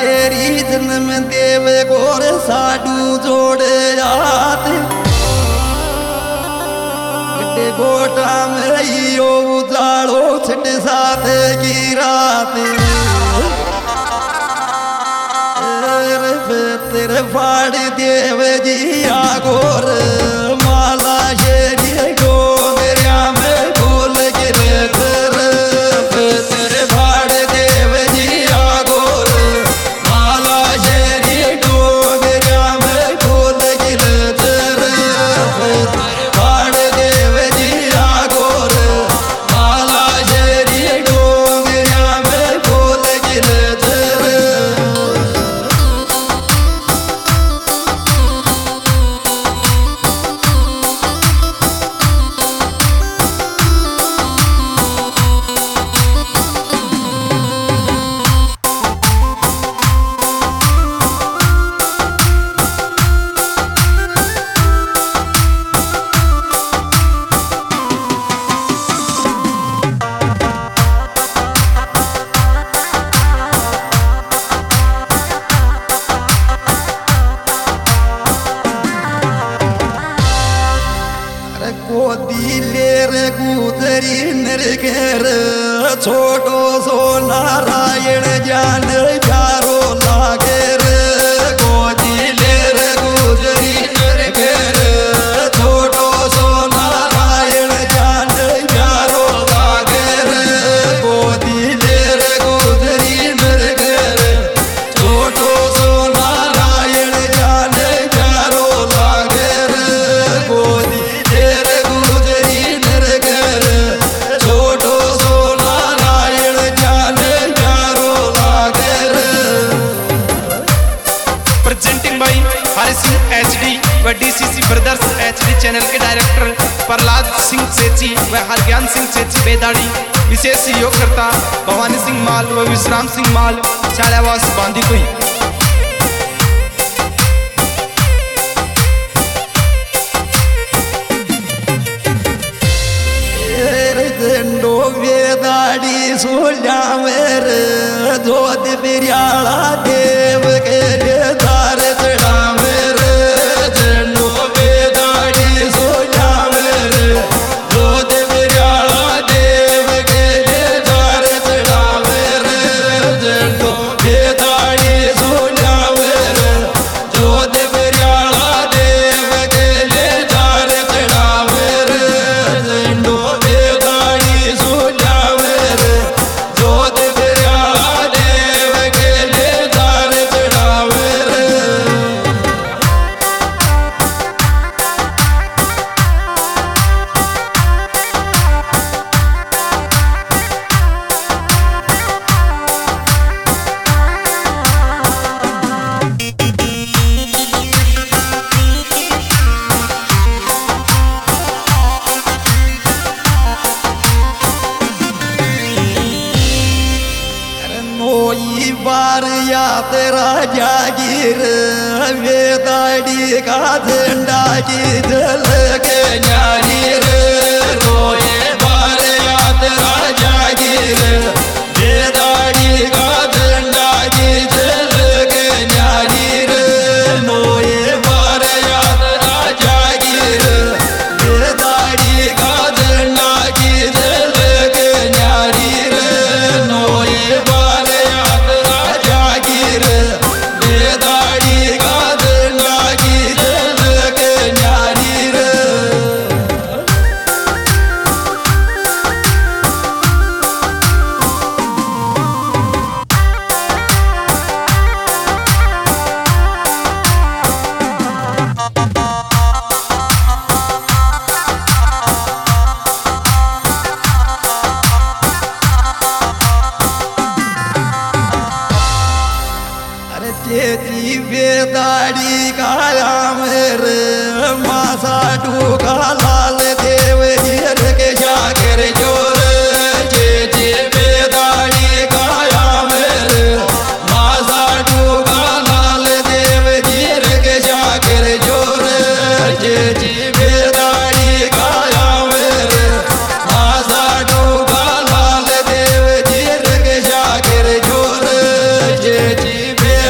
शेरी जन्म देव गोर साडू जोड़े याद गड्ढे गोटा में यो उजाड़ो छठ साथ की रात तेरे फाड़ देव जी आगोर माला शेरी गो दरिया में भूल गिरे तेरे फाड़ देव जी आगोर माला शेरी गो दरिया में भूल गिरे तेरे फाड़ देव जी आगोर माला शेरी गो दरिया में भूल गिरे तेरे गोदी लेर गुजरी नरगेर छोटो सो नारायण जान प्यारो लागे रे गोदी लेर गुजरी नरगेर छोटो सो नारायण जान प्यारो लागे रे गोदी लेर गुजरी नरगेर छोटो सो नारायण जान प्यारो लागे रे गोदी डीसीसी ब्रदर्स एचडी चैनल के डायरेक्टर प्रहलाद सिंह सेची व हरज्ञान सिंह सेची बेदाड़ी, विशेष सहयोगकर्ता भवानी सिंह माल व विश्राम सिंह माल शालावास बांदीकुई। बेदाड़ी सोल्या मेरे जोत बिरियाला देव के धार चढ़ा मेरे बार या तेरा जागीर बेदाड़ी का झंडा की जल के न्यारी रोए बार या तेरा जागीर बेदाड़ी का झंडा की जल के न्यारी रोए बार या तेरा जागीर बेदाड़ी का झंडा की जल के न्यारी रोए बार बेदाड़ी का झंडा की जल के न्यारी बेदाड़ी का मेरे मासा टूका लाल देव जीर के जाकर जोर जे बेदाड़ी का मेरे मासा टूका लाल देव जीर के जाकर जोर जे बेदाड़ी का मेरे मासा टूका लाल देव जीर के जाकर जोर जे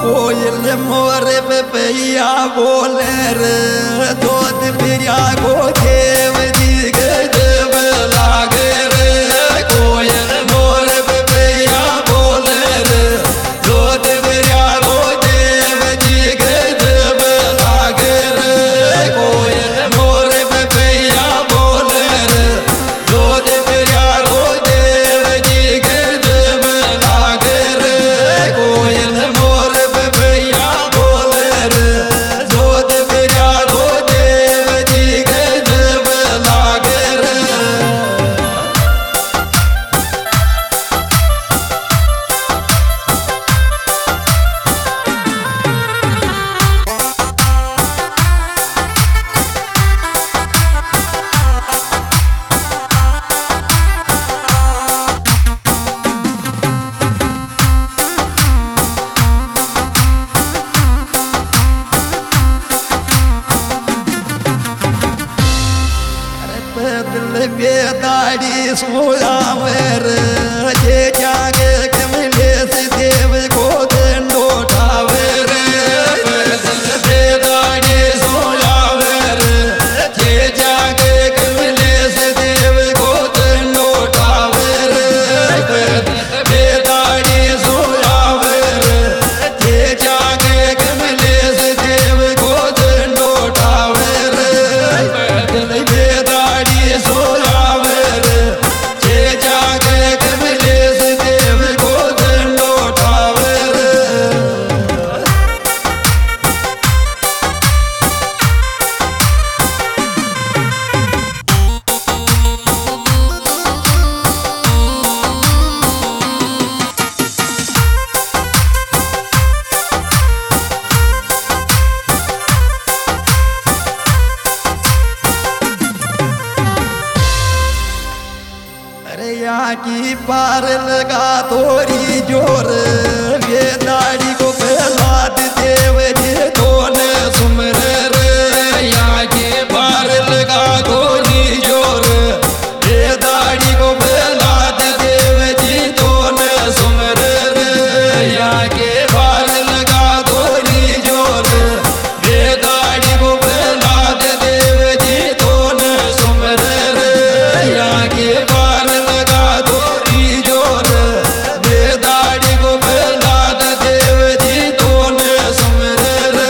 कोयल मोरे पे पैया बोले रे दूध पिया को देव जी के देव लागे रे कोयल मोरे पे पैया बोले रे दूध पिया को देव जी के देव लागे रे कोयल मोरे पे पैया बोले रे दूध पिया को देव जी के देव लागे रे कोयल मोरे पे पैया बोले रे दूध पिया को देव जी के देव लागे रे। दिल बेदाड़ी सोयावर जे जागे कमले से देव को दंडो ठावर दिल बेदाड़ी सोयावर जे जागे कमले से देव को दंडो ठावर बेदाड़ी सोयावर जे जागे कमले से देव को दंडो ठावर दिल बेदाड़ी सोयावर जे जागे कमले से देव को दंडो ठावर। अरे यहाँ की पार लगा थोड़ी जोर ये दाढ़ी को प्रहलाद देव जी दोने सुमर रे यहाँ की पार लगा थोड़ी जोर ये दाढ़ी को प्रहलाद देव जी दोने सुमर रे यहाँ के पार लगा थोड़ी जोर ये दाढ़ी को प्रहलाद देव जी दोने सुमर रे यहाँ के पार लगा थोड़ी जोर बेदाड़ी को प्रहलाद देव जी दोने सुमर रे।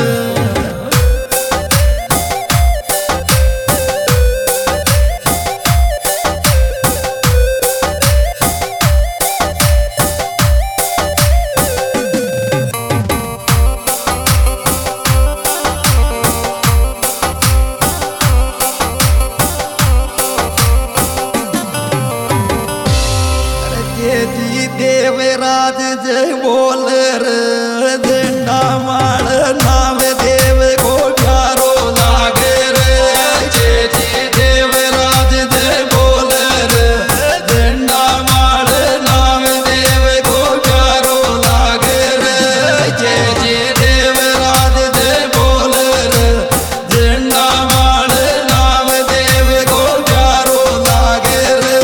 जे जी देवराज जय बोल रे झंडा माल नाम देव को प्यारो लागे रे जे जी देवराज जय बोल रे झंडा माल नाम देव को प्यारो लागे रे जे जी देवराज जय बोल रे झंडा माल नाम देव को प्यारो लागे रे।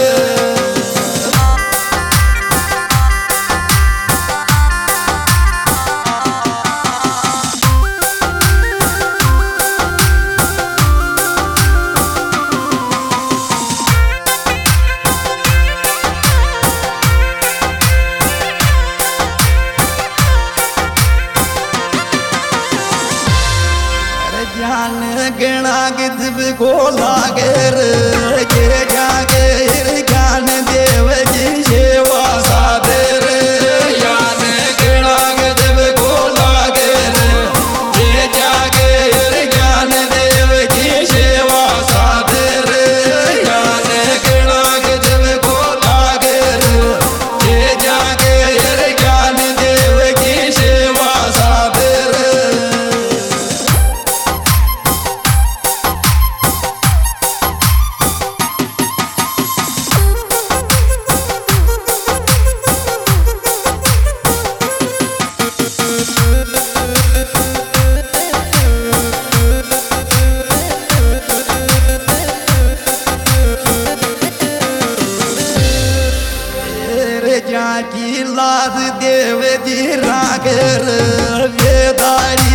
ज्ञान गणा गिद्ध को लागे रे के जागे ज्ञान देव की सेवा साधे रे ज्ञान गणा गिद्ध को लागे रे के जागे ज्ञान देव की सेवा साधे रे ज्ञान गणा गिद्ध को लागे रे के जागे ज्ञान देव की सेवा साधे रे। प्रहलाद देव जी रागर वेदारी